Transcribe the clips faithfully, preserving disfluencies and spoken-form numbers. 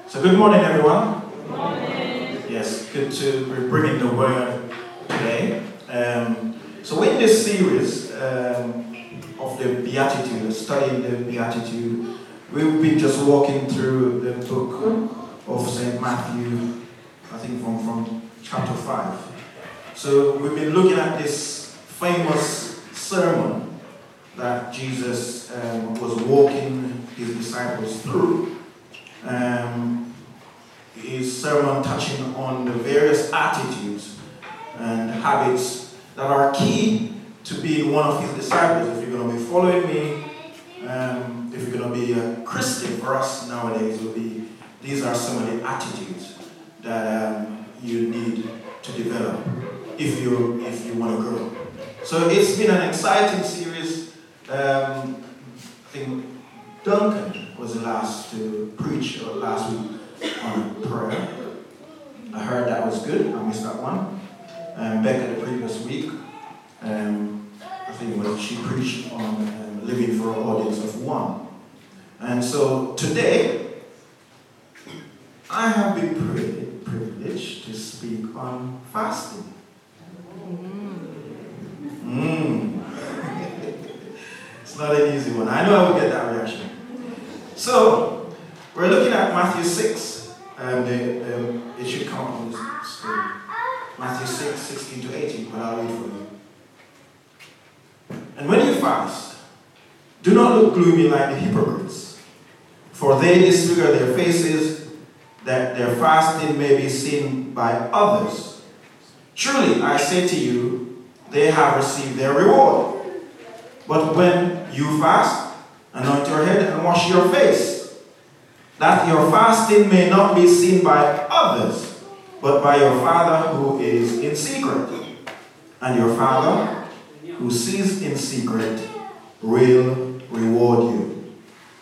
So good morning, everyone. Good morning. Yes, good to be bringing the word today. Um, so in this series um, of the Beatitude, studying the Beatitude, we've been just walking through the book of Saint Matthew, I think from, from chapter five. So we've been looking at this famous sermon that Jesus um, was walking his disciples through. Um, his sermon touching on the various attitudes and habits that are key to being one of his disciples. If you're going to be following me, um, if you're going to be a Christian for us nowadays, will be these are some of the attitudes that um, you need to develop if you if you want to grow. So it's been an exciting series. Um, I think Duncan was the last to preach uh, last week on prayer. I heard that was good. I missed that one. Um, Becca the previous week, um, I think it was, she preached on um, living for an audience of one. And so today, I have been privileged, privileged to speak on fasting. Mm. It's not an easy one. I know I will get that reaction. So, we're looking at Matthew six. Um, the, um, it should come up on the screen. Matthew six, sixteen to eighteen, but I'll read for you. And when you fast, do not look gloomy like the hypocrites, for they disfigure their faces, that their fasting may be seen by others. Truly, I say to you, they have received their reward. But when you fast, anoint your head and wash your face, that your fasting may not be seen by others, but by your Father who is in secret. And your Father who sees in secret will reward you.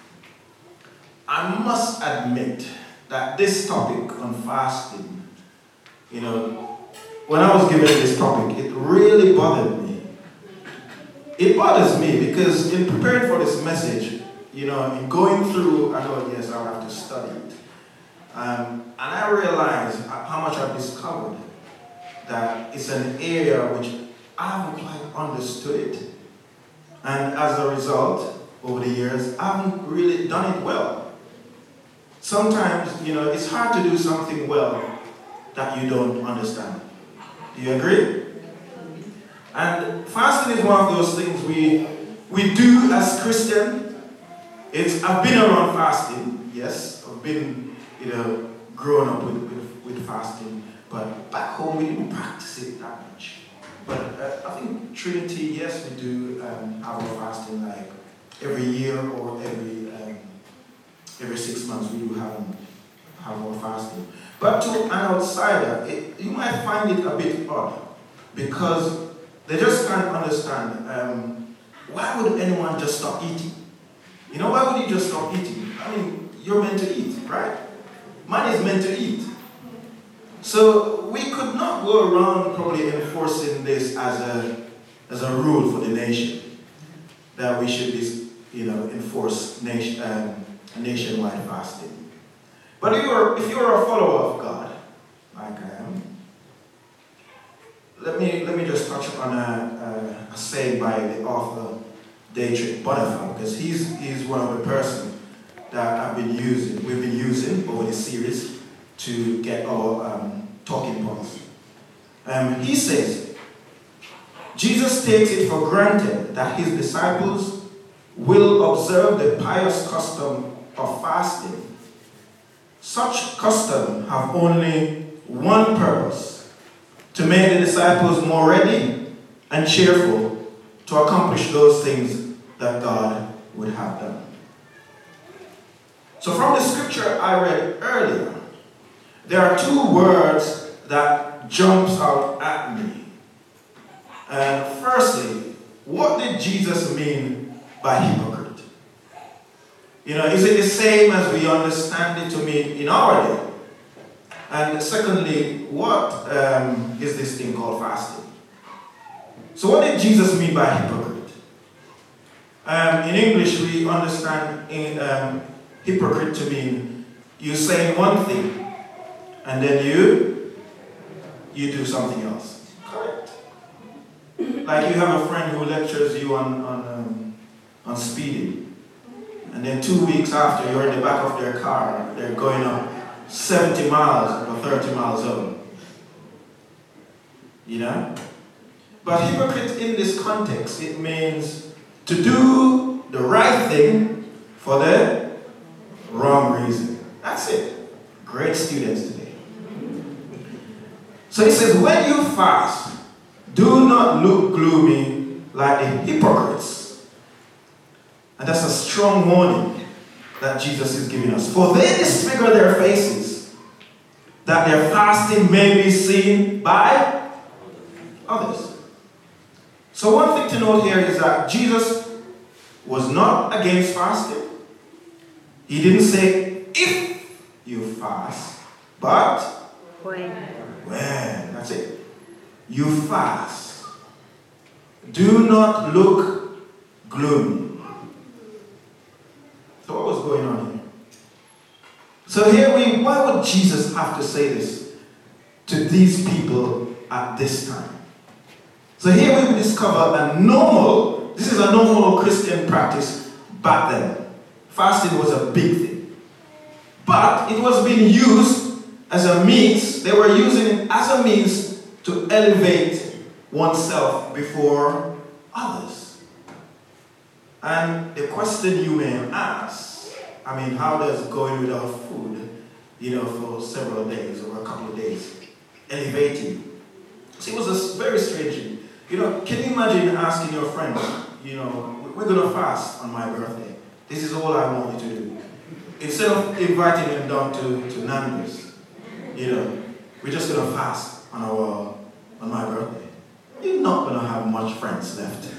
I must admit that this topic on fasting, you know, when I was given this topic, it really bothered me. It bothers me because in preparing for this message, you know, in going through, I know, yes, I'll have to study it. Um, and I realized how much I've discovered that it's an area which I haven't quite understood it. And as a result, over the years, I haven't really done it well. Sometimes, you know, it's hard to do something well that you don't understand. Do you agree? And fasting is one of those things we we do as Christians. It's I've been around fasting, yes. I've been, you know, grown up with, with, with fasting, but back home we didn't practice it that much. But uh, I think Trinity, yes, we do um, have our fasting like every year or every um, every six months we do have have our fasting. But to an outsider, it, you might find it a bit odd because they just can't understand um, why would anyone just stop eating? You know, why would you just stop eating? I mean, you're meant to eat, right? Man is meant to eat. So we could not go around probably enforcing this as a as a rule for the nation that we should be, you know, enforce nation um, a nationwide fasting. But if you're if you're a follower of God, like I am, let me let me just touch on a, a, a saying by the author Dietrich Bonhoeffer, because he's he's one of the persons that I've been using, we've been using over this series to get our um, talking points. Um, he says, Jesus takes it for granted that his disciples will observe the pious custom of fasting. Such custom have only one purpose: to make the disciples more ready and cheerful to accomplish those things that God would have done. So from the scripture I read earlier, there are two words that jumps out at me. And firstly, what did Jesus mean by hypocrite? You know, is it the same as we understand it to mean in our day? And secondly, what um, is this thing called fasting? So what did Jesus mean by hypocrite? Um, in English, we understand in, um, hypocrite to mean You say one thing, and then you, you do something else. Correct. Like you have a friend who lectures you on, on, um, on speeding. And then two weeks after, you're in the back of their car, they're going up seventy miles or thirty miles over. You know? But hypocrite in this context, it means to do the right thing for the wrong reason. That's it. Great students today. So he says, when you fast, do not look gloomy like the hypocrites. And that's a strong warning that Jesus is giving us. For they disfigure their faces, that their fasting may be seen by others. So one thing to note here is that Jesus was not against fasting. He didn't say, if you fast, but when. When. That's it. You fast. Do not look gloomy. So what was going on here? So here we, why would Jesus have to say this to these people at this time? So here we discover a normal, this is a normal Christian practice back then. Fasting was a big thing. But it was being used as a means, they were using it as a means to elevate oneself before others. And the question you may ask, I mean, how does going without food, you know, for several days or a couple of days, elevate you? See, it was a very strange thing. You know, can you imagine asking your friends, you know, we're going to fast on my birthday. This is all I want you to do. Instead of inviting them down to, to Nando's, you know, we're just going to fast on our on my birthday. You're not going to have much friends left.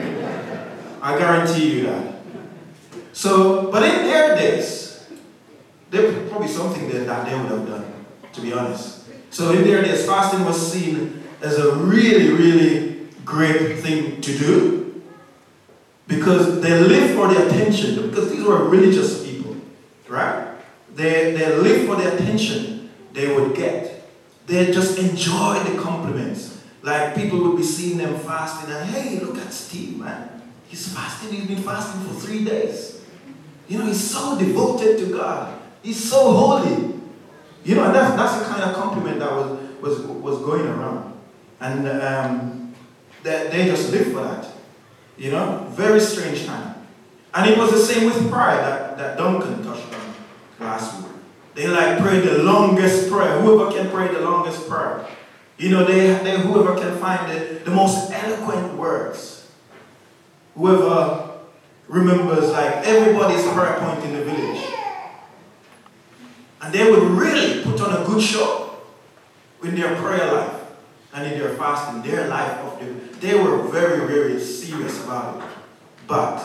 I guarantee you that. So, but in their days, there was probably something that, that they would have done, to be honest. So in their days, fasting was seen as a really, really great thing to do because they lived for the attention, because these were religious people, right? They, they lived for the attention they would get. They just enjoyed the compliments. Like people would be seeing them fasting and, hey, look at Steve, man. He's fasting, he's been fasting for three days. You know, he's so devoted to God. He's so holy. You know, and that's, that's the kind of compliment that was, was, was going around. And um, they, they just lived for that. You know, very strange time. And it was the same with prayer that, that Duncan touched on last week. They like pray the longest prayer. Whoever can pray the longest prayer. You know, they, they whoever can find the, the most eloquent words. Whoever remembers like everybody's prayer point in the village. And they would really put on a good show in their prayer life. And in their fasting, their life of them, they were very, very serious about it. But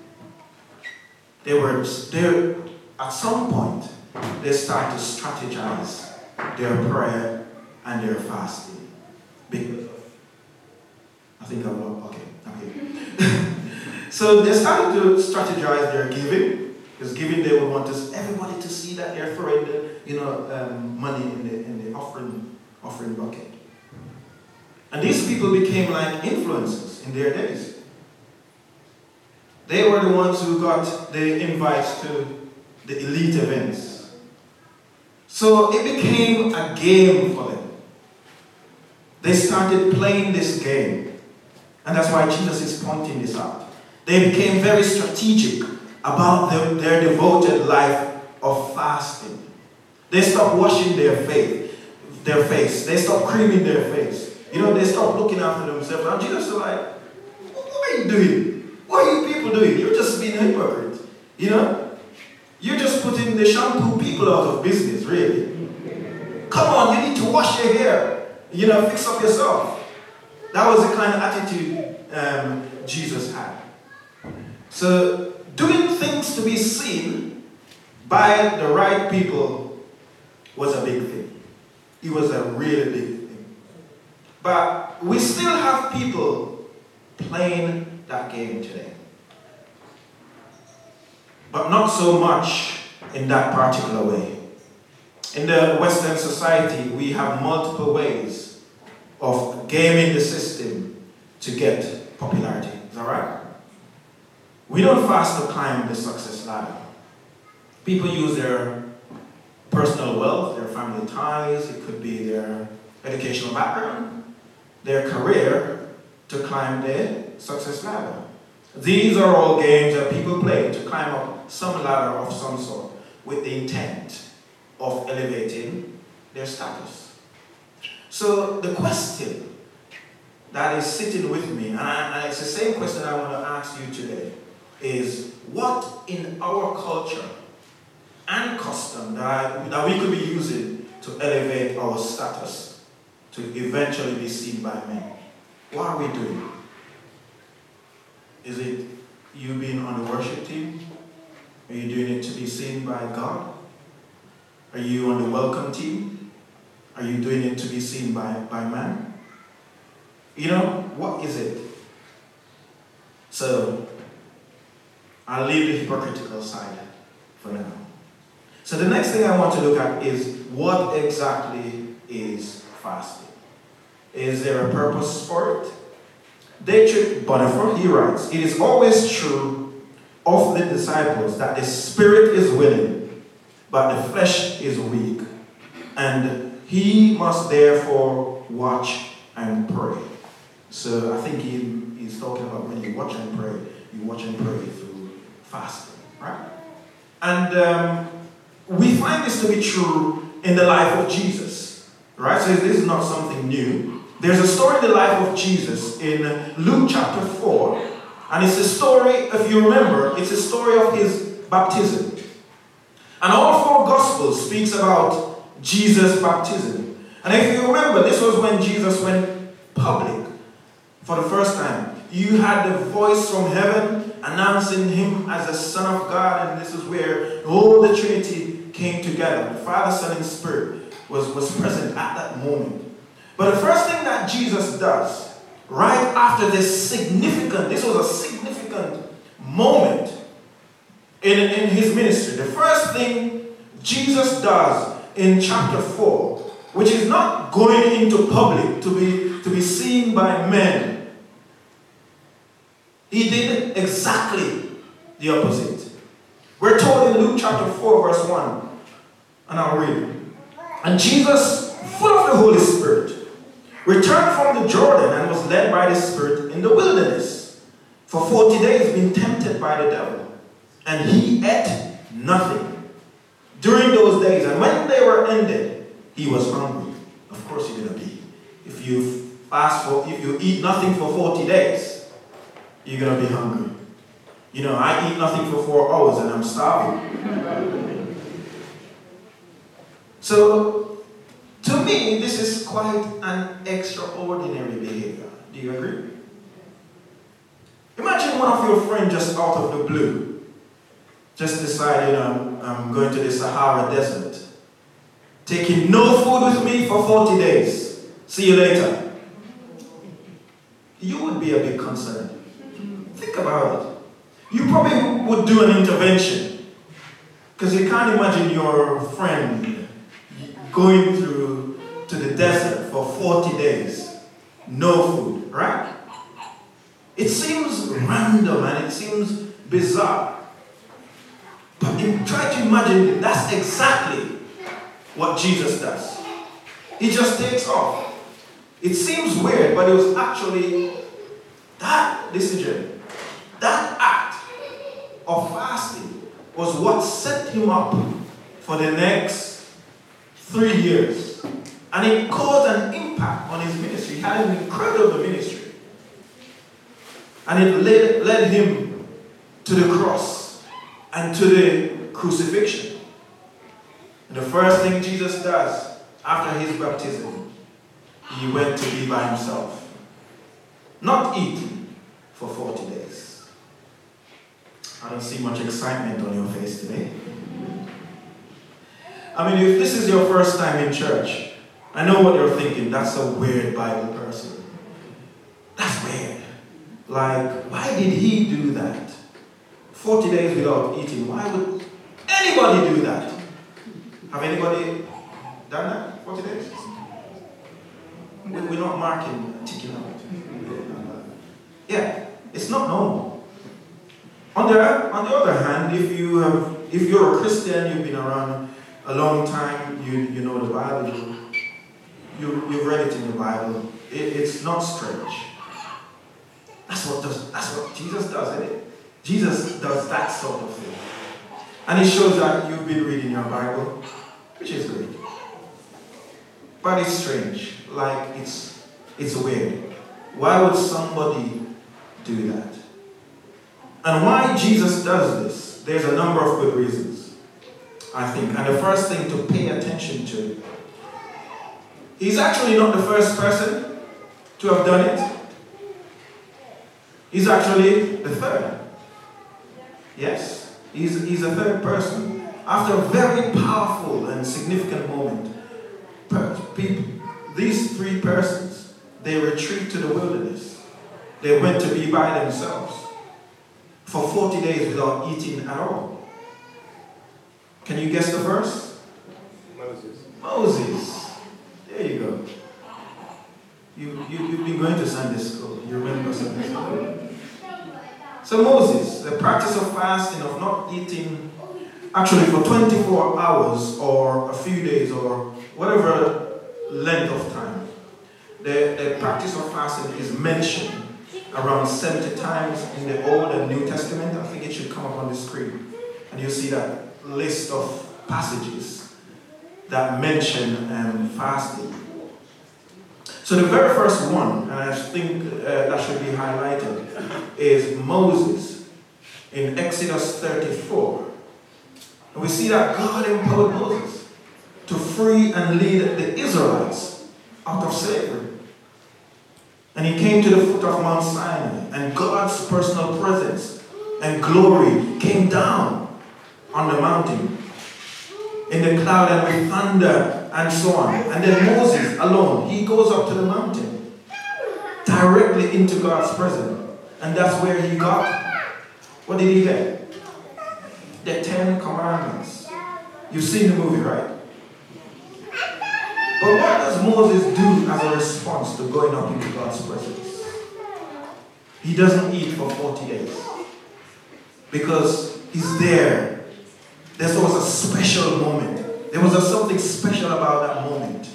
they were, they, at some point, they started to strategize their prayer and their fasting. Because I think I'm okay. Okay. So they started to strategize their giving. Because giving, they would want us, everybody to see that they're throwing the, you know, um, money in the in the offering offering bucket. And these people became like influencers in their days. They were the ones who got the invites to the elite events. So it became a game for them. They started playing this game. And that's why Jesus is pointing this out. They became very strategic about the, their devoted life of fasting. They stopped washing their faith, their face. They stopped creaming their face. You know, they stopped looking after themselves. And Jesus was like, what are you doing? What are you people doing? You're just being a hypocrite. You know? You're just putting the shampoo people out of business, really. Come on, you need to wash your hair. You know, fix up yourself. That was the kind of attitude um, Jesus had. So, doing things to be seen by the right people was a big thing. It was a really big thing. But we still have people playing that game today. But not so much in that particular way. In the Western society, we have multiple ways of gaming the system to get popularity. Is that right? We don't fast to climb the success ladder. People use their personal wealth, their family ties, it could be their educational background, their career to climb the success ladder. These are all games that people play to climb up some ladder of some sort with the intent of elevating their status. So the question that is sitting with me, and, I, and it's the same question I want to ask you today, is what in our culture and custom that, I, that we could be using to elevate our status to eventually be seen by men? What are we doing? Is it you being on the worship team? Are you doing it to be seen by God? Are you on the welcome team? Are you doing it to be seen by, by man? You know, what is it? So, I'll leave the hypocritical side for now. So the next thing I want to look at is what exactly is fasting? Is there a purpose for it? Dietrich Bonhoeffer, he writes, "It is always true of the disciples that the spirit is willing, but the flesh is weak, and he must therefore watch and pray." So I think he, he's talking about when you watch and pray, you watch and pray through fasting, right? And um, we find this to be true in the life of Jesus, right? So this is not something new. There's a story in the life of Jesus in Luke chapter four, and it's a story, if you remember, it's a story of his baptism. And all four Gospels speaks about Jesus' baptism. And if you remember, this was when Jesus went public for the first time. You had the voice from heaven announcing him as the Son of God, and this is where all the Trinity came together. The Father, Son, and Spirit was, was present at that moment. But the first thing that Jesus does, right after this significant, this was a significant moment in, in his ministry. The first thing Jesus does in chapter four, which is not going into public to be, to be seen by men, he did exactly the opposite. We're told in Luke chapter four, verse one, and I'll read. "And Jesus, full of the Holy Spirit, returned from the Jordan and was led by the Spirit in the wilderness for forty days, being tempted by the devil. And he ate nothing during those days. And when they were ended, he was hungry." Of course you're going to be. If you fast for, if you eat nothing for forty days, you're going to be hungry. You know, I eat nothing for four hours and I'm starving. So, to me, this is quite an extraordinary behavior. Do you agree? Imagine one of your friends just out of the blue just decide, you know, I'm going to the Sahara Desert, taking no food with me for forty days. See you later. You would be a bit concerned. Think about it. You probably would do an intervention because you can't imagine your friend going through to the desert for forty days, no food, right? It seems random and it seems bizarre. But you try to imagine that's exactly what Jesus does. He just takes off. It seems weird, but it was actually that decision, that act of fasting was what set him up for the next three years. And it caused an impact on his ministry. He had an incredible ministry. And it led, led him to the cross and to the crucifixion. And the first thing Jesus does after his baptism, he went to be by himself, not eating for forty days. I don't see much excitement on your face today. I mean, if this is your first time in church, I know what you're thinking. That's a weird Bible person. That's weird. Like, why did he do that? forty days without eating. Why would anybody do that? Have anybody Done that? forty days? We- We're not marking, ticking out. Yeah, it's not normal. On the, on the other hand, if you have, if you're a Christian, you've been around a long time, you, you know the Bible, you, you, you've read it in the Bible, it, it's not strange. That's what, does, that's what Jesus does, isn't it? Jesus does that sort of thing. And it shows that you've been reading your Bible, which is great. But it's strange, like it's, it's weird. Why would somebody do that? And why Jesus does this, there's a number of good reasons, I think. And the first thing to pay attention to, he's actually not the first person to have done it. He's actually the third. Yes, he's, he's the third person. After a very powerful and significant moment, per- people, these three persons, they retreat to the wilderness. They went to be by themselves for forty days without eating at all. Can you guess the verse? Moses. Moses. There you go. You, you, you've been going to Sunday school. You remember Sunday school. So Moses, the practice of fasting, of not eating, actually for twenty-four hours or a few days or whatever length of time, the, the practice of fasting is mentioned around seventy times in the Old and New Testament. I think it should come up on the screen. And you'll see that list of passages that mention um, fasting. So the very first one, and I think uh, that should be highlighted, is Moses in Exodus thirty-four. And we see that God empowered Moses to free and lead the Israelites out of slavery. And he came to the foot of Mount Sinai, and God's personal presence and glory came down on the mountain in the cloud and with thunder and so on. And then Moses alone, he goes up to the mountain directly into God's presence. And that's where he got, what did he get? The Ten Commandments. You've seen the movie, right? But what does Moses do as a response to going up into God's presence? He doesn't eat for forty days. Because he's there. There was a special moment. There was a something special about that moment.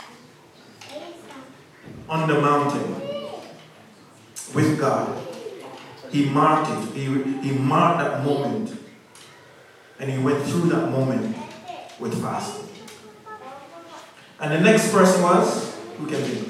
On the mountain. With God. He marked it. He, he marked that moment. And he went through that moment with fasting. And the next person was, who can be?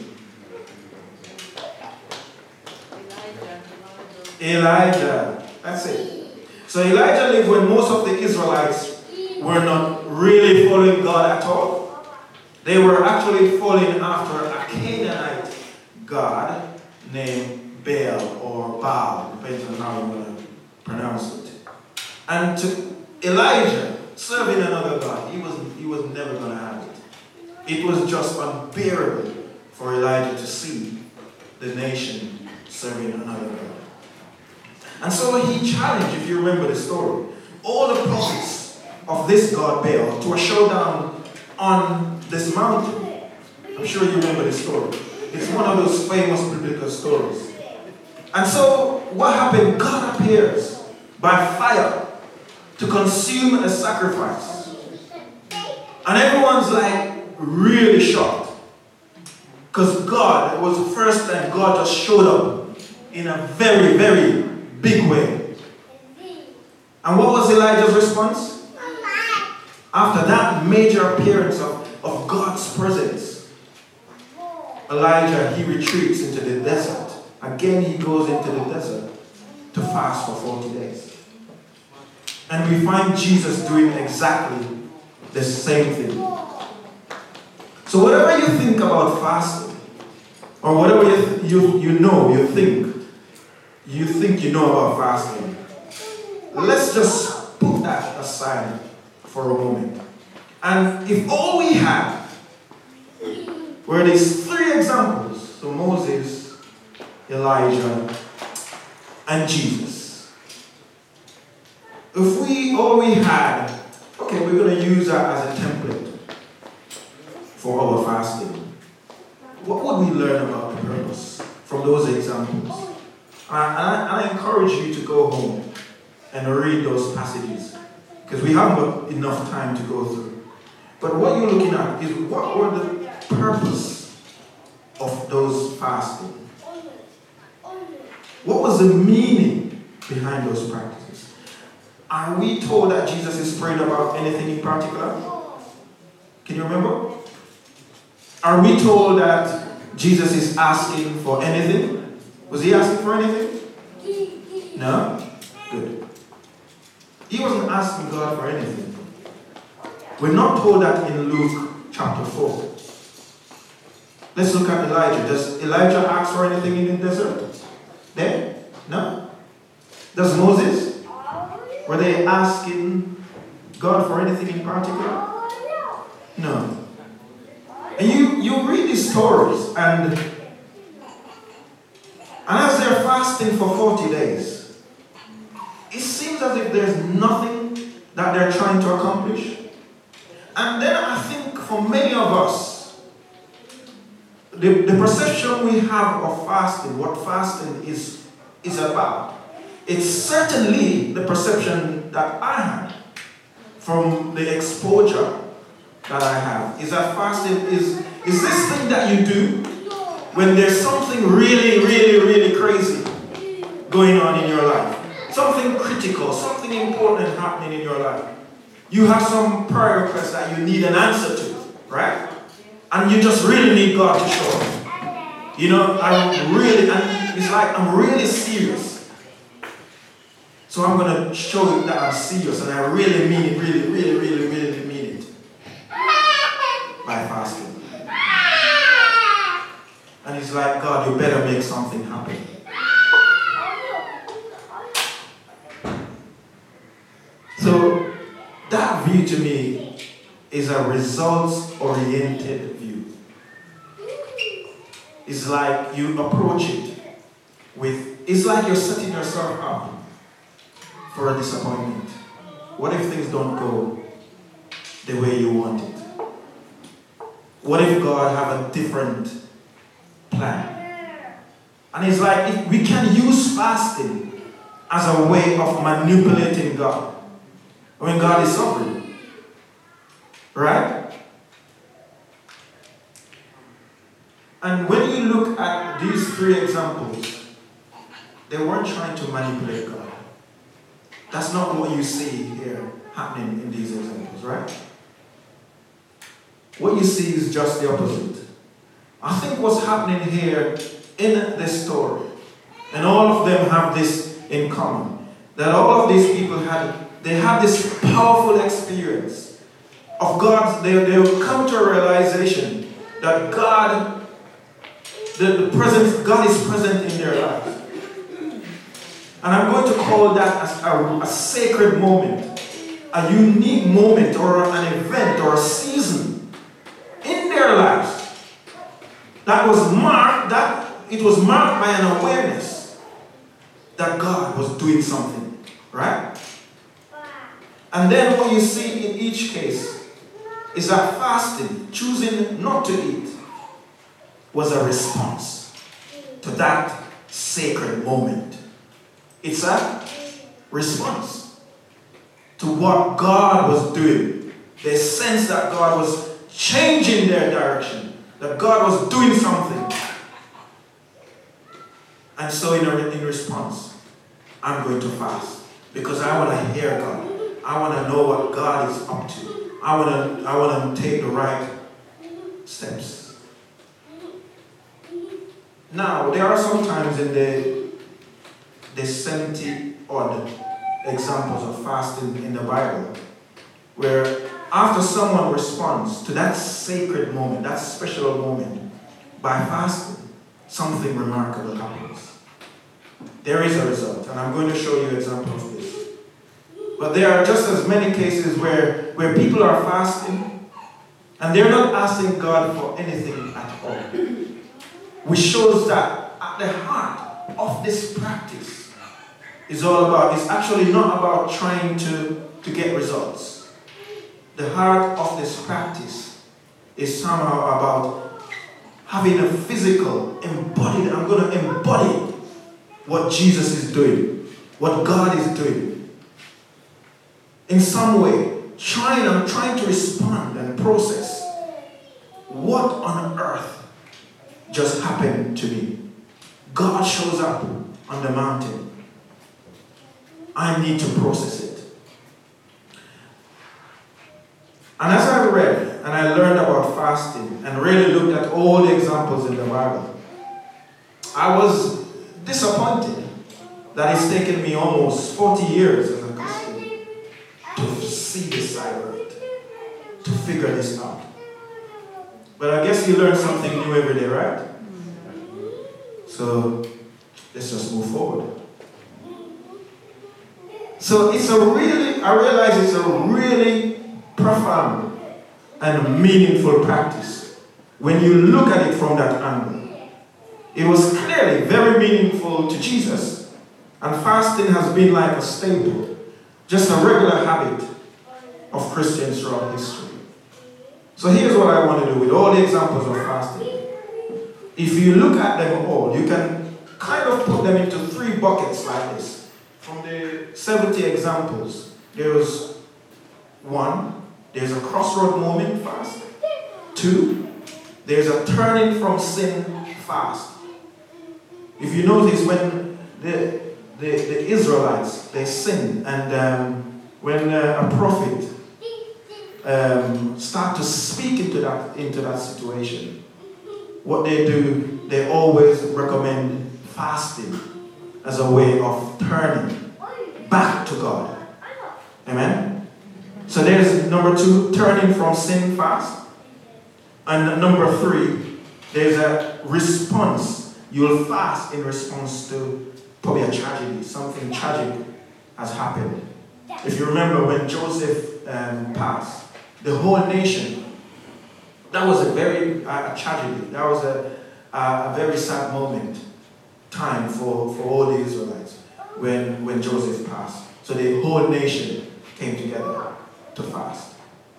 Elijah. Elijah. That's it. So Elijah lived when most of the Israelites were not really following God at all. They were actually following after a Canaanite god named Baal or Baal, depends on how you want to pronounce it. And to Elijah, serving another god, he was, he was never going to have it. It was just unbearable for Elijah to see the nation serving another god. And so he challenged, if you remember the story, all the prophets of this god Baal to a showdown on this mountain. I'm sure you remember the story. It's one of those famous biblical stories. And so what happened? God appears by fire to consume a sacrifice. And everyone's like really shocked. Because God, it was the first time God just showed up in a very, very big way. And what was Elijah's response? After that major appearance of, of God's presence, Elijah, he retreats into the desert. Again, he goes into the desert to fast for forty days. And we find Jesus doing exactly the same thing. So whatever you think about fasting, or whatever you, you, you know, you think, you think you know about fasting, let's just put that aside for a moment. And if all we had were these three examples, so Moses, Elijah, and Jesus. If we all we had, okay, we're going to use that as a template. And I, I encourage you to go home and read those passages, because we haven't got enough time to go through. But what you're looking at is what were the purpose of those fasting? What was the meaning behind those practices? Are we told that Jesus is praying about anything in particular? Can you remember? Are we told that Jesus is asking for anything? Was he asking for anything? No? Good. He wasn't asking God for anything. We're not told that in Luke chapter four. Let's look at Elijah. Does Elijah ask for anything in the desert? There? No? Does Moses? Were they asking God for anything in particular? No. And you, you read these stories, and, and as they're fasting for forty days, it seems as if there's nothing that they're trying to accomplish. And then I think for many of us, the, the perception we have of fasting, what fasting is, is about, it's certainly the perception that I had from the exposure that I have, is that fasting is, is this thing that you do when there's something really, really, really crazy going on in your life. Something critical, something important happening in your life. You have some prayer request that you need an answer to, right? And you just really need God to show up. You know, I'm really, and it's like I'm really serious. So I'm going to show you that I'm serious and I really mean it, really, really, really, really mean it. By fasting. And it's like, God, you better make something happen. So that view to me is a results-oriented view. It's like you approach it with, it's like you're setting yourself up for a disappointment. What if things don't go the way you want it? What if God have a different plan? And it's like if we can use fasting as a way of manipulating God when God is sovereign. Right? And when you look at these three examples, they weren't trying to manipulate God. That's not what you see here happening in these examples, right? What you see is just the opposite. I think what's happening here in this story, and all of them have this in common, that all of these people had, they had this powerful experience of God. They, they will come to a realization that God, the, the presence, God is present in their lives. And I'm going to call that as a, a sacred moment, a unique moment, or an event, or a season in their lives that was marked, that it was marked by an awareness that God was doing something, right? And then what you see in each case is that fasting, choosing not to eat, was a response to that sacred moment. It's a response to what God was doing. They sense that God was changing their direction, that God was doing something. And so in, a, in response, I'm going to fast because I want to hear God. I want to know what God is up to. I want to I want to take the right steps. Now, there are some times in the, the seventy odd examples of fasting in the Bible where after someone responds to that sacred moment, that special moment, by fasting, something remarkable happens. There is a result, and I'm going to show you examples of this. But there are just as many cases where, where people are fasting, and they're not asking God for anything at all. Which shows that at the heart of this practice is all about, it's actually not about trying to, to get results. The heart of this practice is somehow about having a physical, embodied, I'm going to embody what Jesus is doing, what God is doing. In some way, trying, I'm trying to respond and process what on earth just happened to me. God shows up on the mountain. I need to process it. And as I read and I learned about fasting and really looked at all the examples in the Bible, I was disappointed that it's taken me almost forty years as a Christian to see this side of it, to figure this out. But I guess you learn something new every day, right? So let's just move forward. So it's a really, I realize it's a really profound and meaningful practice when you look at it from that angle. It was clearly very meaningful to Jesus, and fasting has been like a staple, just a regular habit of Christians throughout history. So here's what I want to do with all the examples of fasting. If you look at them all, you can kind of put them into three buckets like this. From the seventy examples, there was one, there's a crossroad moment fast. Two, there's a turning from sin fast. If you notice, when the, the, the Israelites, they sinned, and um, when uh, a prophet um, start to speak into that, into that situation, what they do, they always recommend fasting as a way of turning back to God. Amen? So there's number two, turning from sin fast. And number three, there's a response. You'll fast in response to probably a tragedy. Something tragic has happened. If you remember when Joseph um, passed, the whole nation, that was a very uh, a tragedy. That was a, a, a very sad moment, time for, for all the Israelites when, when Joseph passed. So the whole nation came together to fast.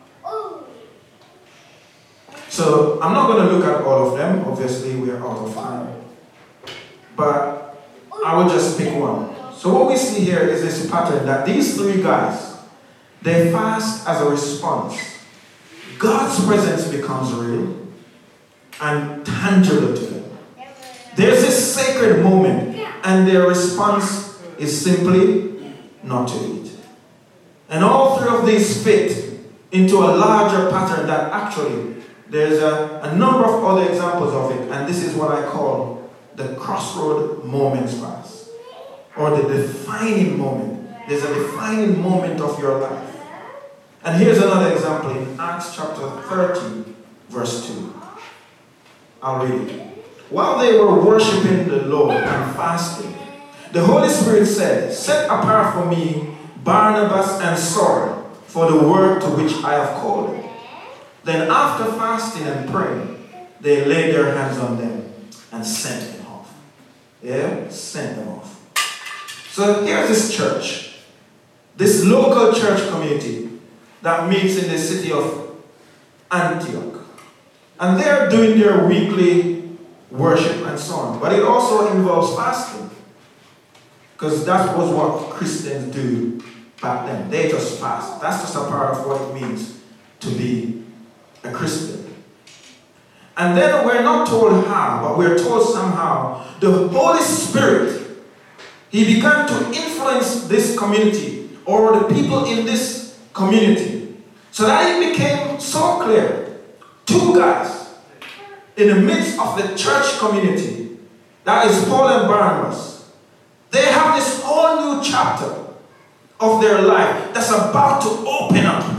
So I'm not going to look at all of them. Obviously, we are out of time. But I will just pick one. So what we see here is this pattern that these three guys, they fast as a response. God's presence becomes real and tangible to them. There's this sacred moment, and their response is simply not to eat. And all three of these fit into a larger pattern that actually there's a, a number of other examples of it, and this is what I call the crossroad moments fast, or the defining moment. There's a defining moment of your life. And here's another example in Acts chapter thirteen, verse two. I'll read it. While they were worshiping the Lord and fasting, the Holy Spirit said, "Set apart for me Barnabas and Saul for the work to which I have called them." Then after fasting and praying, they laid their hands on them and sent them off. Yeah, sent them off. So here's this church, this local church community that meets in the city of Antioch. And they're doing their weekly worship and so on. But it also involves fasting, because that was what Christians do back then. They just fast. That's just a part of what it means to be a Christian. And then we're not told how, but we're told somehow the Holy Spirit, He began to influence this community or the people in this community, so that it became so clear. Two guys in the midst of the church community, that is Paul and Barnabas, they have this whole new chapter of their life that's about to open up.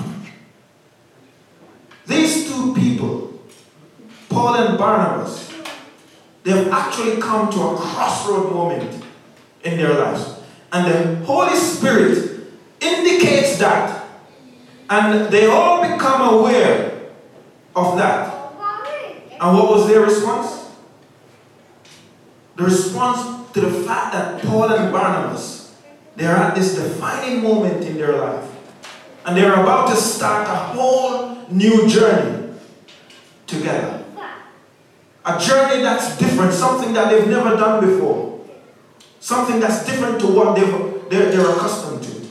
These two people, Paul and Barnabas, they've actually come to a crossroad moment in their lives. And the Holy Spirit indicates that. And they all become aware of that. And what was their response? The response to the fact that Paul and Barnabas, they're at this defining moment in their life. And they're about to start a whole new journey together. A journey that's different, something that they've never done before. Something that's different to what they've, they're, they're accustomed to.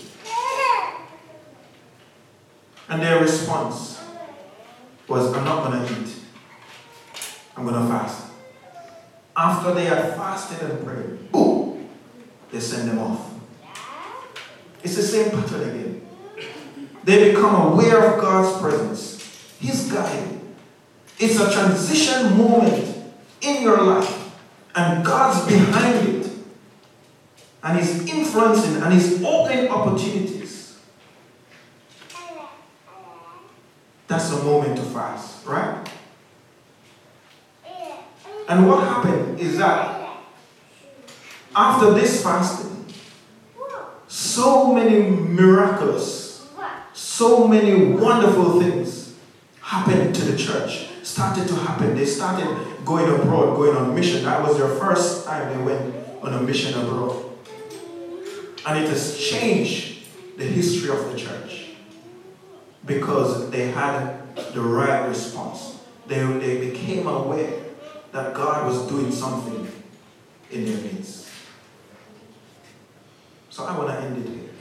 And their response was, I'm not going to eat. I'm going to fast. After they had fasted and prayed, boom, they send them off. It's the same pattern again. They become aware of God's presence. He's guiding. It's a transition moment in your life. And God's behind it. And He's influencing and He's opening opportunities. That's a moment to fast, right? And what happened is that after this fasting, so many miraculous, so many wonderful things happened to the church. Started to happen. They started going abroad, going on mission. That was their first time they went on a mission abroad. And it has changed the history of the church because they had the right response. They, they became aware that God was doing something in their midst. So I want to end it here.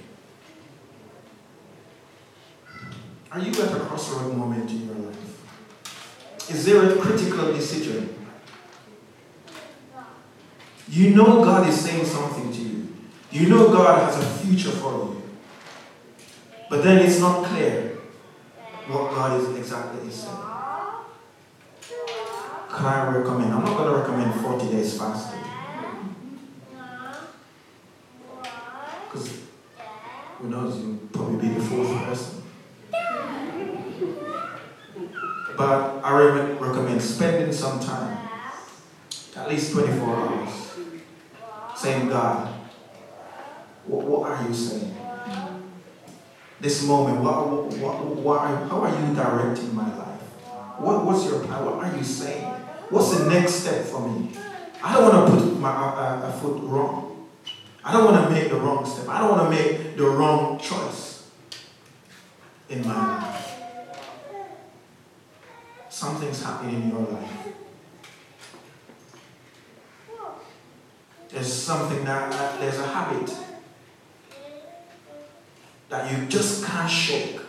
Are you at a crossroad moment in your life? Is there a critical decision? You know God is saying something to you. You know God has a future for you. But then it's not clear what God is exactly saying. Can I recommend? I'm not going to recommend forty days fasting. Because who knows, you'll probably be the fourth person. But I re- recommend spending some time, at least twenty-four hours, saying, God, what, what are you saying? This moment, what, what, what, how are you directing my life? What, what's your plan? What are you saying? What's the next step for me? I don't want to put my uh, uh, foot wrong. I don't want to make the wrong step. I don't want to make the wrong choice in my life. Something's happening in your life. There's something that, that there's a habit that you just can't shake.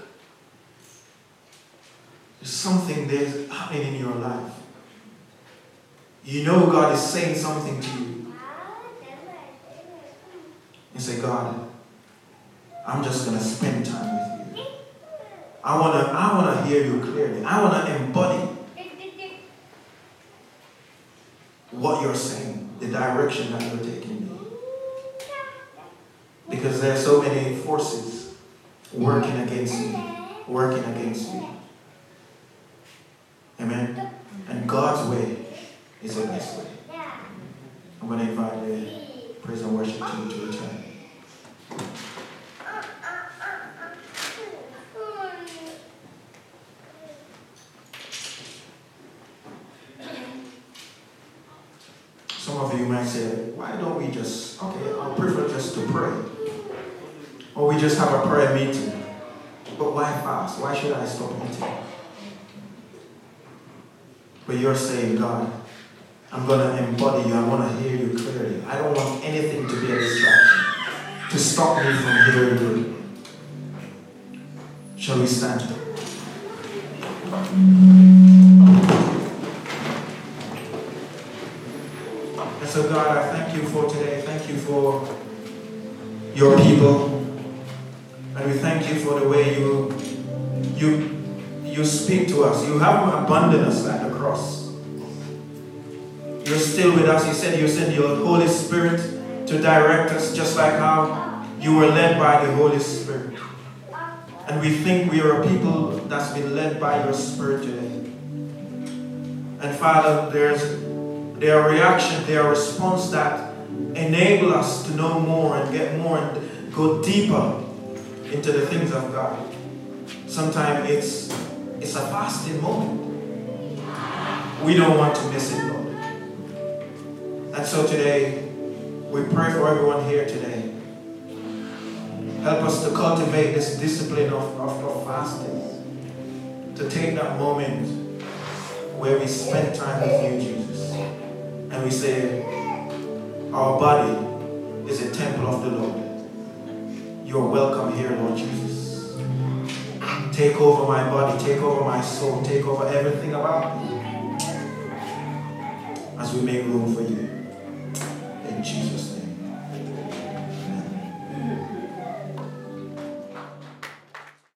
There's something there's happening in your life. You know God is saying something to you. You say, God, I'm just going to spend time with you. I want to I want to hear you clearly. I want to embody what you're saying, the direction that you're taking me. Because there are so many forces working against me, working against me. Amen? And God's way is the best way. I'm going to invite the praise and worship team to return. Some of you might say, why don't we just, okay, I'll prefer just to pray. Or we just have a prayer meeting. But why fast? Why should I stop eating? But you're saying, God, I'm going to embody you. I want to hear you clearly. I don't want anything to be a distraction, to stop me from hearing you. Shall we stand? And so, God, I thank you for today. Thank you for your people. And we thank you for the way you, you, you speak to us. You haven't abandoned us at the cross. You're still with us. You said you sent your Holy Spirit to direct us, just like how you were led by the Holy Spirit. And we think we are a people that's been led by your Spirit today. And Father, there's there are reactions, there are responses that enable us to know more and get more and go deeper into the things of God. Sometimes it's it's a fasting moment. We don't want to miss it, Lord. And so today, we pray for everyone here today. Help us to cultivate this discipline of, of, of fasting. To take that moment where we spend time with you, Jesus. And we say, our body is a temple of the Lord. You are welcome here, Lord Jesus. Take over my body, take over my soul, take over everything about me as we make room for you.